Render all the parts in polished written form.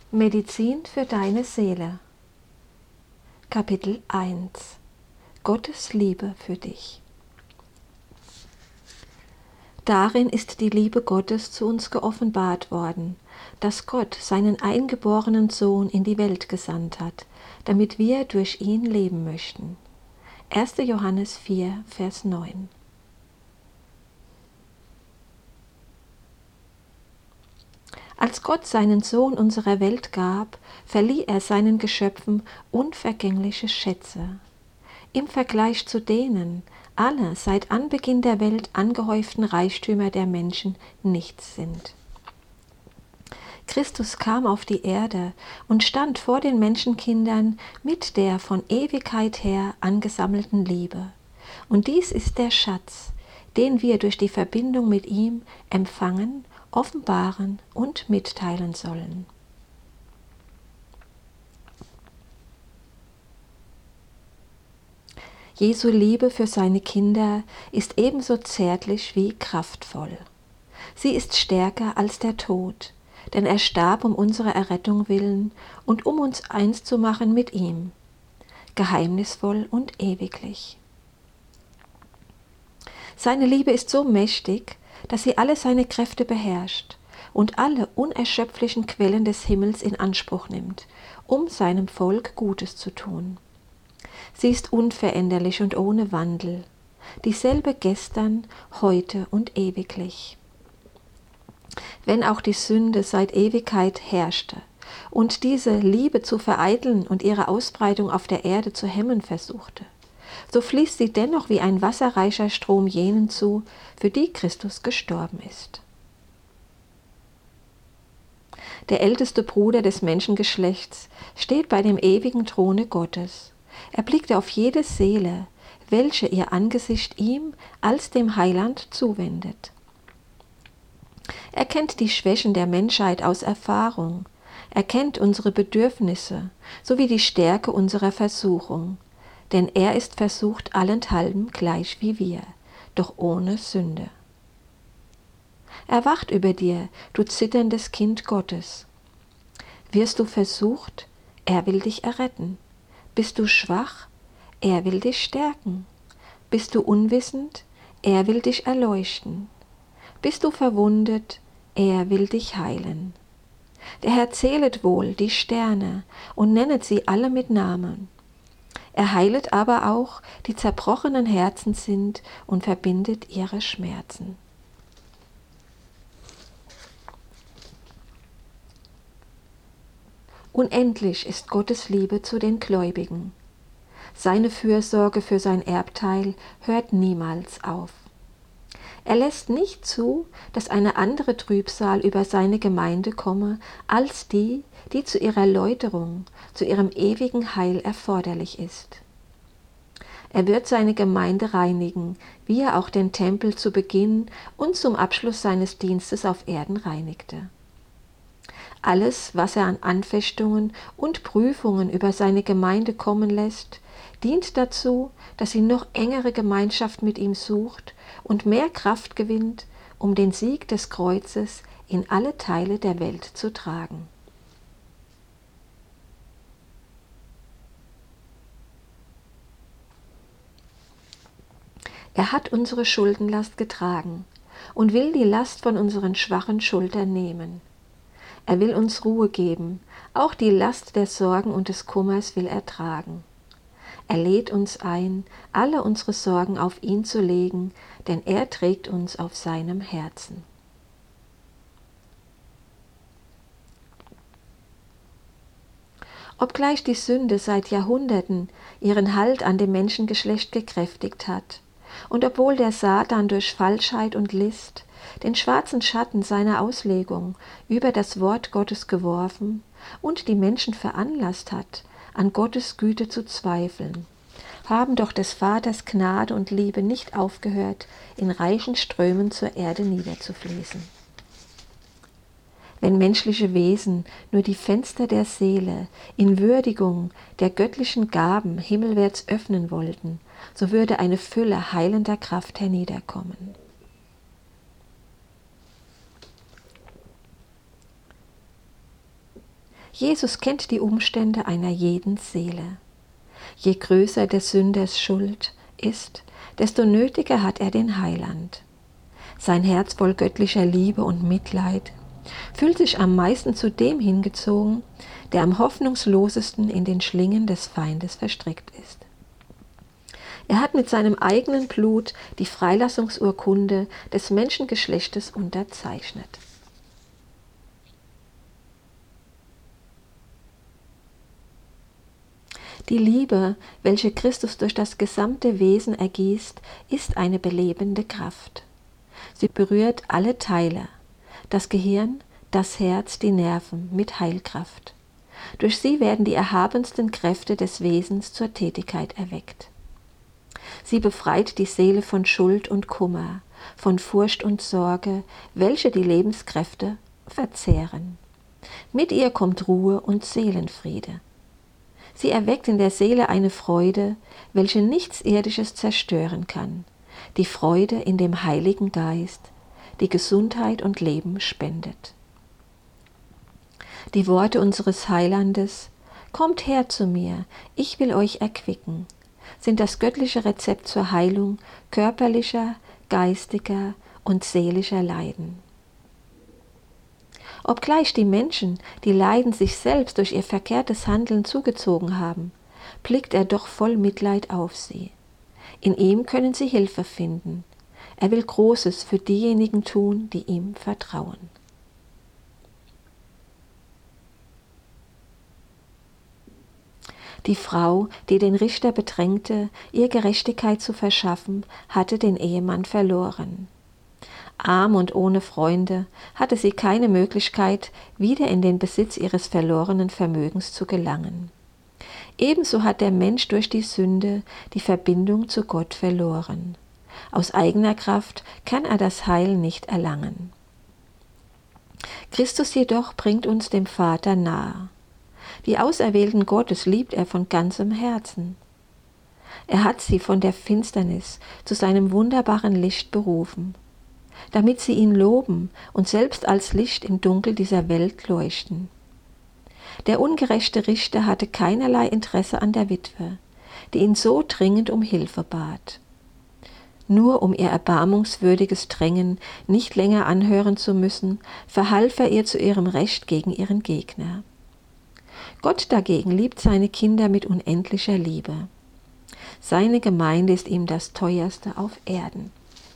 Medizin für deine Seele. Kapitel 1. Gottes Liebe für dich. Darin ist die Liebe Gottes zu uns geoffenbart worden, dass Gott seinen eingeborenen Sohn in die Welt gesandt hat, damit wir durch ihn leben möchten. 1. Johannes 4, Vers 9. Als Gott seinen Sohn unserer Welt gab, verlieh er seinen Geschöpfen unvergängliche Schätze. Im Vergleich zu denen alle seit Anbeginn der Welt angehäuften Reichtümer der Menschen nichts sind. Christus kam auf die Erde und stand vor den Menschenkindern mit der von Ewigkeit her angesammelten Liebe. Und dies ist der Schatz, den wir durch die Verbindung mit ihm empfangen, offenbaren und mitteilen sollen. Jesu Liebe für seine Kinder ist ebenso zärtlich wie kraftvoll. Sie ist stärker als der Tod, denn er starb um unserer Errettung willen und um uns eins zu machen mit ihm, geheimnisvoll und ewiglich. Seine Liebe ist so mächtig, dass sie alle seine Kräfte beherrscht und alle unerschöpflichen Quellen des Himmels in Anspruch nimmt, um seinem Volk Gutes zu tun. Sie ist unveränderlich und ohne Wandel, dieselbe gestern, heute und ewiglich. Wenn auch die Sünde seit Ewigkeit herrschte und diese Liebe zu vereiteln und ihre Ausbreitung auf der Erde zu hemmen versuchte, so fließt sie dennoch wie ein wasserreicher Strom jenen zu, für die Christus gestorben ist. Der älteste Bruder des Menschengeschlechts steht bei dem ewigen Throne Gottes. Er blickt auf jede Seele, welche ihr Angesicht ihm als dem Heiland zuwendet. Er kennt die Schwächen der Menschheit aus Erfahrung, er kennt unsere Bedürfnisse sowie die Stärke unserer Versuchung, denn er ist versucht allenthalben gleich wie wir, doch ohne Sünde. Er wacht über dir, du zitterndes Kind Gottes. Wirst du versucht, er will dich erretten. Bist du schwach, er will dich stärken. Bist du unwissend, er will dich erleuchten. Bist du verwundet, er will dich heilen. Der Herr zählet wohl die Sterne und nennet sie alle mit Namen. Er heilet aber auch, die zerbrochenen Herzen sind und verbindet ihre Schmerzen. Unendlich ist Gottes Liebe zu den Gläubigen. Seine Fürsorge für sein Erbteil hört niemals auf. Er lässt nicht zu, dass eine andere Trübsal über seine Gemeinde komme, als die, die zu ihrer Läuterung, zu ihrem ewigen Heil erforderlich ist. Er wird seine Gemeinde reinigen, wie er auch den Tempel zu Beginn und zum Abschluss seines Dienstes auf Erden reinigte. Alles, was er an Anfechtungen und Prüfungen über seine Gemeinde kommen lässt, dient dazu, dass sie noch engere Gemeinschaft mit ihm sucht und mehr Kraft gewinnt, um den Sieg des Kreuzes in alle Teile der Welt zu tragen. Er hat unsere Schuldenlast getragen und will die Last von unseren schwachen Schultern nehmen. Er will uns Ruhe geben, auch die Last der Sorgen und des Kummers will er tragen. Er lädt uns ein, alle unsere Sorgen auf ihn zu legen, denn er trägt uns auf seinem Herzen. Obgleich die Sünde seit Jahrhunderten ihren Halt an dem Menschengeschlecht gekräftigt hat, und obwohl der Satan durch Falschheit und List den schwarzen Schatten seiner Auslegung über das Wort Gottes geworfen und die Menschen veranlasst hat, an Gottes Güte zu zweifeln, haben doch des Vaters Gnade und Liebe nicht aufgehört, in reichen Strömen zur Erde niederzufließen. Wenn menschliche Wesen nur die Fenster der Seele in Würdigung der göttlichen Gaben himmelwärts öffnen wollten, so würde eine Fülle heilender Kraft herniederkommen. Jesus kennt die Umstände einer jeden Seele. Je größer des Sünders Schuld ist, desto nötiger hat er den Heiland. Sein Herz voll göttlicher Liebe und Mitleid fühlt sich am meisten zu dem hingezogen, der am hoffnungslosesten in den Schlingen des Feindes verstrickt ist. Er hat mit seinem eigenen Blut die Freilassungsurkunde des Menschengeschlechtes unterzeichnet. Die Liebe, welche Christus durch das gesamte Wesen ergießt, ist eine belebende Kraft. Sie berührt alle Teile, das Gehirn, das Herz, die Nerven mit Heilkraft. Durch sie werden die erhabensten Kräfte des Wesens zur Tätigkeit erweckt. Sie befreit die Seele von Schuld und Kummer, von Furcht und Sorge, welche die Lebenskräfte verzehren. Mit ihr kommt Ruhe und Seelenfriede. Sie erweckt in der Seele eine Freude, welche nichts Irdisches zerstören kann, die Freude in dem Heiligen Geist, die Gesundheit und Leben spendet. Die Worte unseres Heilandes, »Kommt her zu mir, ich will euch erquicken«, sind das göttliche Rezept zur Heilung körperlicher, geistiger und seelischer Leiden. Obgleich die Menschen, die Leiden sich selbst durch ihr verkehrtes Handeln zugezogen haben, blickt er doch voll Mitleid auf sie. In ihm können sie Hilfe finden. Er will Großes für diejenigen tun, die ihm vertrauen. Die Frau, die den Richter bedrängte, ihr Gerechtigkeit zu verschaffen, hatte den Ehemann verloren. Arm und ohne Freunde hatte sie keine Möglichkeit, wieder in den Besitz ihres verlorenen Vermögens zu gelangen. Ebenso hat der Mensch durch die Sünde die Verbindung zu Gott verloren. Aus eigener Kraft kann er das Heil nicht erlangen. Christus jedoch bringt uns dem Vater nahe. Die Auserwählten Gottes liebt er von ganzem Herzen. Er hat sie von der Finsternis zu seinem wunderbaren Licht berufen, damit sie ihn loben und selbst als Licht im Dunkel dieser Welt leuchten. Der ungerechte Richter hatte keinerlei Interesse an der Witwe, die ihn so dringend um Hilfe bat. Nur um ihr erbarmungswürdiges Drängen nicht länger anhören zu müssen, verhalf er ihr zu ihrem Recht gegen ihren Gegner. Gott dagegen liebt seine Kinder mit unendlicher Liebe. Seine Gemeinde ist ihm das Teuerste auf Erden.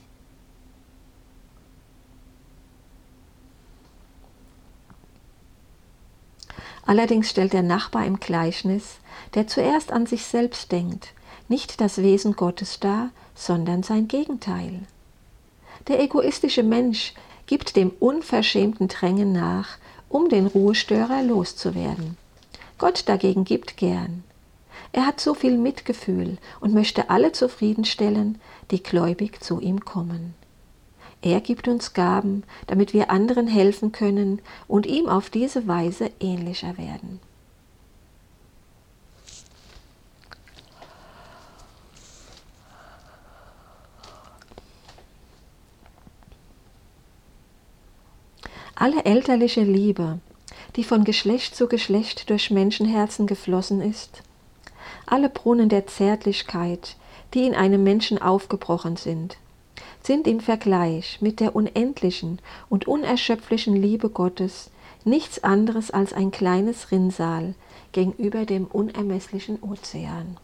Allerdings stellt der Nachbar im Gleichnis, der zuerst an sich selbst denkt, nicht das Wesen Gottes dar, sondern sein Gegenteil. Der egoistische Mensch gibt dem unverschämten Drängen nach, um den Ruhestörer loszuwerden. Gott dagegen gibt gern. Er hat so viel Mitgefühl und möchte alle zufriedenstellen, die gläubig zu ihm kommen. Er gibt uns Gaben, damit wir anderen helfen können und ihm auf diese Weise ähnlicher werden. Alle elterliche Liebe, die von Geschlecht zu Geschlecht durch Menschenherzen geflossen ist, alle Brunnen der Zärtlichkeit, die in einem Menschen aufgebrochen sind im Vergleich mit der unendlichen und unerschöpflichen Liebe Gottes nichts anderes als ein kleines Rinnsal gegenüber dem unermesslichen Ozean.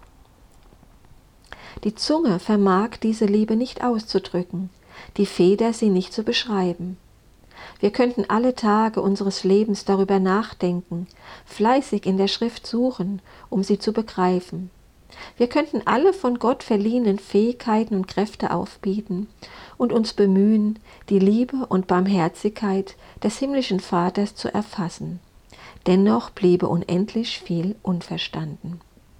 Die Zunge vermag diese Liebe nicht auszudrücken, die Feder sie nicht zu beschreiben. Wir könnten alle Tage unseres Lebens darüber nachdenken, fleißig in der Schrift suchen, um sie zu begreifen. Wir könnten alle von Gott verliehenen Fähigkeiten und Kräfte aufbieten und uns bemühen, die Liebe und Barmherzigkeit des himmlischen Vaters zu erfassen. Dennoch bliebe unendlich viel unverstanden.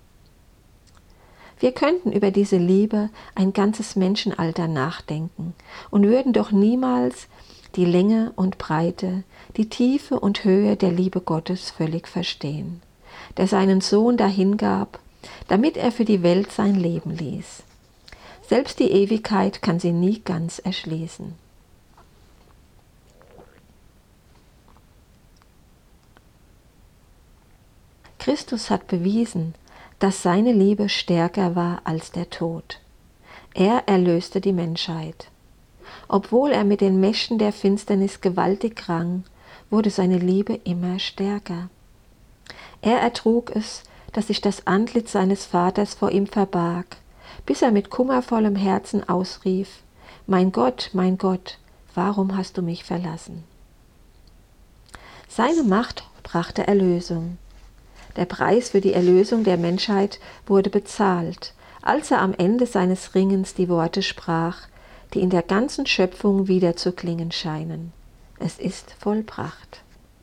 Wir könnten über diese Liebe ein ganzes Menschenalter nachdenken und würden doch niemals die Länge und Breite, die Tiefe und Höhe der Liebe Gottes völlig verstehen, der seinen Sohn dahingab, damit er für die Welt sein Leben ließ. Selbst die Ewigkeit kann sie nie ganz erschließen. Christus hat bewiesen, dass seine Liebe stärker war als der Tod. Er erlöste die Menschheit. Obwohl er mit den Mächten der Finsternis gewaltig rang, wurde seine Liebe immer stärker. Er ertrug es, dass sich das Antlitz seines Vaters vor ihm verbarg, bis er mit kummervollem Herzen ausrief: mein Gott, warum hast du mich verlassen?« Seine Macht brachte Erlösung. Der Preis für die Erlösung der Menschheit wurde bezahlt, als er am Ende seines Ringens die Worte sprach, die in der ganzen Schöpfung wiederzuklingen scheinen: Es ist vollbracht.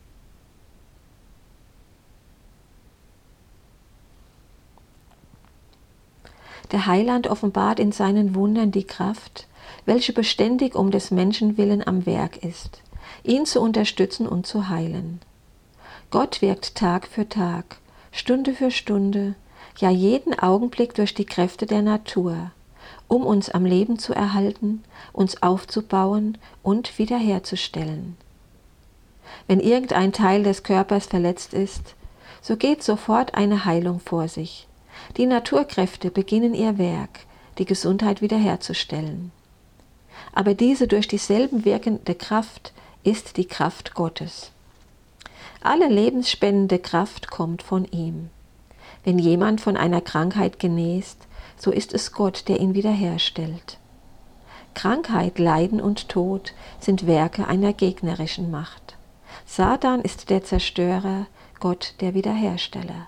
Der Heiland offenbart in seinen Wundern die Kraft, welche beständig um des Menschen willen am Werk ist, ihn zu unterstützen und zu heilen. Gott wirkt Tag für Tag, Stunde für Stunde, ja jeden Augenblick durch die Kräfte der Natur, um uns am Leben zu erhalten, uns aufzubauen und wiederherzustellen. Wenn irgendein Teil des Körpers verletzt ist, so geht sofort eine Heilung vor sich. Die Naturkräfte beginnen ihr Werk, die Gesundheit wiederherzustellen. Aber diese durch dieselben wirkende Kraft ist die Kraft Gottes. Alle lebensspendende Kraft kommt von ihm. Wenn jemand von einer Krankheit genest, so ist es Gott, der ihn wiederherstellt. Krankheit, Leiden und Tod sind Werke einer gegnerischen Macht. Satan ist der Zerstörer, Gott der Wiederhersteller.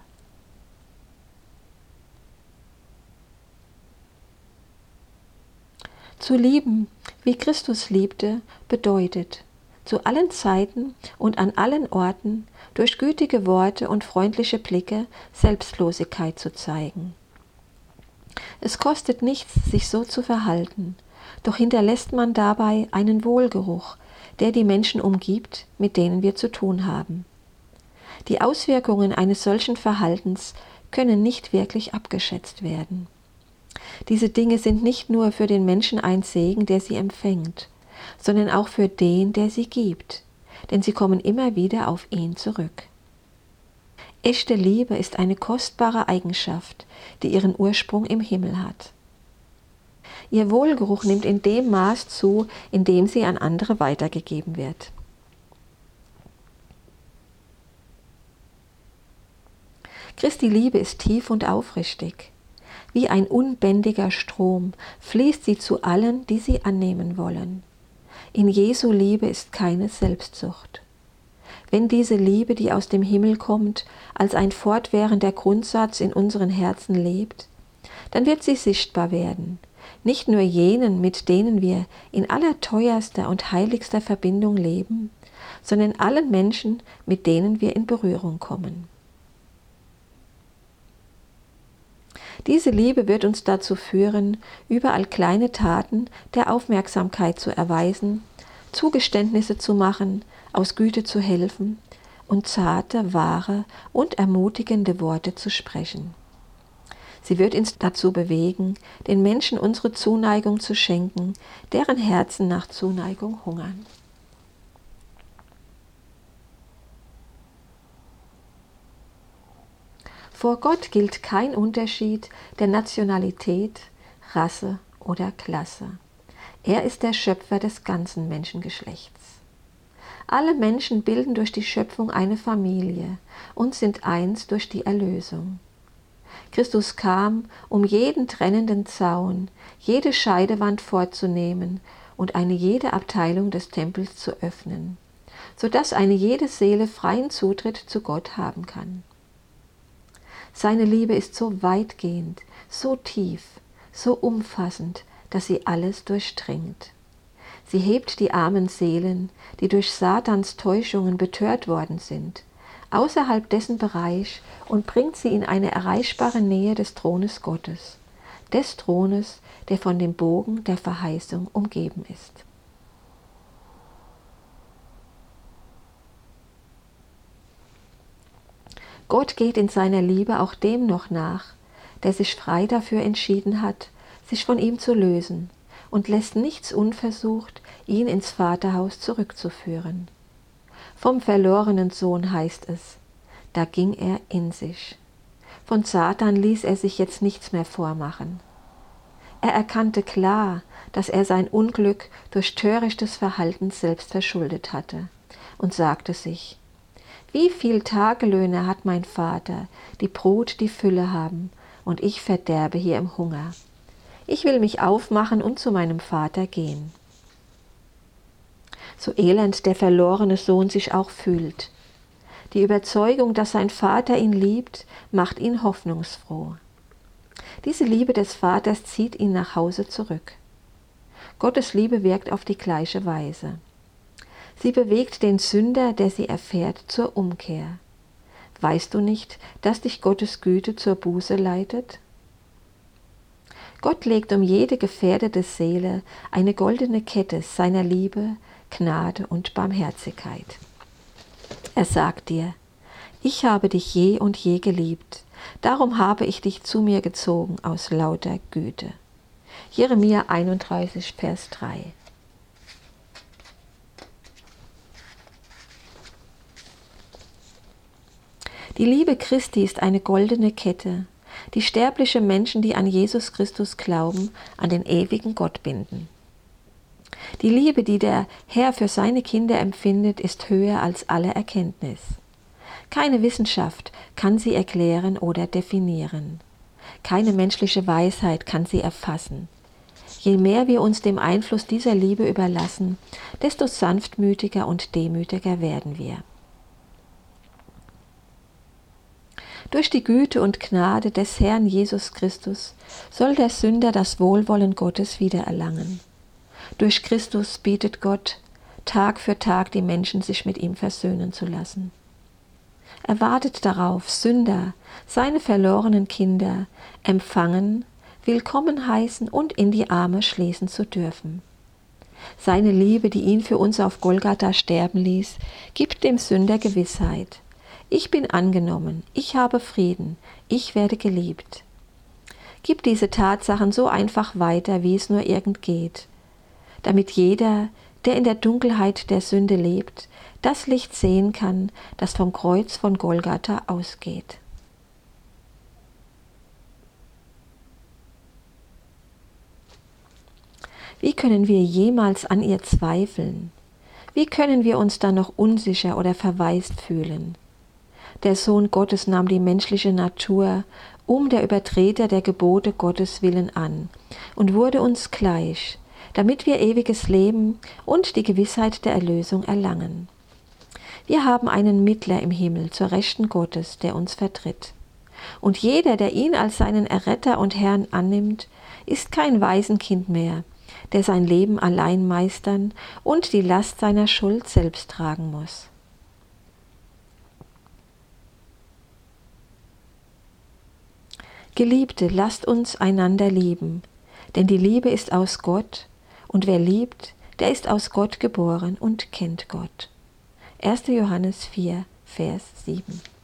Zu lieben, wie Christus liebte, bedeutet, zu allen Zeiten und an allen Orten durch gütige Worte und freundliche Blicke Selbstlosigkeit zu zeigen. Es kostet nichts, sich so zu verhalten, doch hinterlässt man dabei einen Wohlgeruch, der die Menschen umgibt, mit denen wir zu tun haben. Die Auswirkungen eines solchen Verhaltens können nicht wirklich abgeschätzt werden. Diese Dinge sind nicht nur für den Menschen ein Segen, der sie empfängt, sondern auch für den, der sie gibt, denn sie kommen immer wieder auf ihn zurück. Echte Liebe ist eine kostbare Eigenschaft, die ihren Ursprung im Himmel hat. Ihr Wohlgeruch nimmt in dem Maß zu, in dem sie an andere weitergegeben wird. Christi Liebe ist tief und aufrichtig. Wie ein unbändiger Strom fließt sie zu allen, die sie annehmen wollen. In Jesu Liebe ist keine Selbstsucht. Wenn diese Liebe, die aus dem Himmel kommt, als ein fortwährender Grundsatz in unseren Herzen lebt, dann wird sie sichtbar werden, nicht nur jenen, mit denen wir in allerteuerster und heiligster Verbindung leben, sondern allen Menschen, mit denen wir in Berührung kommen. Diese Liebe wird uns dazu führen, überall kleine Taten der Aufmerksamkeit zu erweisen, Zugeständnisse zu machen, aus Güte zu helfen und zarte, wahre und ermutigende Worte zu sprechen. Sie wird uns dazu bewegen, den Menschen unsere Zuneigung zu schenken, deren Herzen nach Zuneigung hungern. Vor Gott gilt kein Unterschied der Nationalität, Rasse oder Klasse. Er ist der Schöpfer des ganzen Menschengeschlechts. Alle Menschen bilden durch die Schöpfung eine Familie und sind eins durch die Erlösung. Christus kam, um jeden trennenden Zaun, jede Scheidewand vorzunehmen und eine jede Abteilung des Tempels zu öffnen, sodass eine jede Seele freien Zutritt zu Gott haben kann. Seine Liebe ist so weitgehend, so tief, so umfassend, dass sie alles durchdringt. Sie hebt die armen Seelen, die durch Satans Täuschungen betört worden sind, außerhalb dessen Bereich und bringt sie in eine erreichbare Nähe des Thrones Gottes, des Thrones, der von dem Bogen der Verheißung umgeben ist. Gott geht in seiner Liebe auch dem noch nach, der sich frei dafür entschieden hat, sich von ihm zu lösen und lässt nichts unversucht, ihn ins Vaterhaus zurückzuführen. Vom verlorenen Sohn heißt es: da ging er in sich. Von Satan ließ er sich jetzt nichts mehr vormachen. Er erkannte klar, dass er sein Unglück durch törichtes Verhalten selbst verschuldet hatte und sagte sich: Wie viel Tagelöhne hat mein Vater, die Brot die Fülle haben, und ich verderbe hier im Hunger. Ich will mich aufmachen und zu meinem Vater gehen. So elend der verlorene Sohn sich auch fühlt. Die Überzeugung, dass sein Vater ihn liebt, macht ihn hoffnungsfroh. Diese Liebe des Vaters zieht ihn nach Hause zurück. Gottes Liebe wirkt auf die gleiche Weise. Sie bewegt den Sünder, der sie erfährt, zur Umkehr. Weißt du nicht, dass dich Gottes Güte zur Buße leitet? Gott legt um jede gefährdete Seele eine goldene Kette seiner Liebe, Gnade und Barmherzigkeit. Er sagt dir: Ich habe dich je und je geliebt, darum habe ich dich zu mir gezogen aus lauter Güte. Jeremia 31, Vers 3. Die Liebe Christi ist eine goldene Kette, die sterbliche Menschen, die an Jesus Christus glauben, an den ewigen Gott binden. Die Liebe, die der Herr für seine Kinder empfindet, ist höher als alle Erkenntnis. Keine Wissenschaft kann sie erklären oder definieren. Keine menschliche Weisheit kann sie erfassen. Je mehr wir uns dem Einfluss dieser Liebe überlassen, desto sanftmütiger und demütiger werden wir. Durch die Güte und Gnade des Herrn Jesus Christus soll der Sünder das Wohlwollen Gottes wiedererlangen. Durch Christus bietet Gott, Tag für Tag die Menschen sich mit ihm versöhnen zu lassen. Er wartet darauf, Sünder, seine verlorenen Kinder, empfangen, willkommen heißen und in die Arme schließen zu dürfen. Seine Liebe, die ihn für uns auf Golgatha sterben ließ, gibt dem Sünder Gewissheit. Ich bin angenommen, ich habe Frieden, ich werde geliebt. Gib diese Tatsachen so einfach weiter, wie es nur irgend geht, damit jeder, der in der Dunkelheit der Sünde lebt, das Licht sehen kann, das vom Kreuz von Golgatha ausgeht. Wie können wir jemals an ihr zweifeln? Wie können wir uns dann noch unsicher oder verwaist fühlen? Der Sohn Gottes nahm die menschliche Natur der Übertreter der Gebote Gottes willen an und wurde uns gleich, damit wir ewiges Leben und die Gewissheit der Erlösung erlangen. Wir haben einen Mittler im Himmel zur Rechten Gottes, der uns vertritt. Und jeder, der ihn als seinen Erretter und Herrn annimmt, ist kein Waisenkind mehr, der sein Leben allein meistern und die Last seiner Schuld selbst tragen muss. Geliebte, lasst uns einander lieben, denn die Liebe ist aus Gott, und wer liebt, der ist aus Gott geboren und kennt Gott. 1. Johannes 4, Vers 7.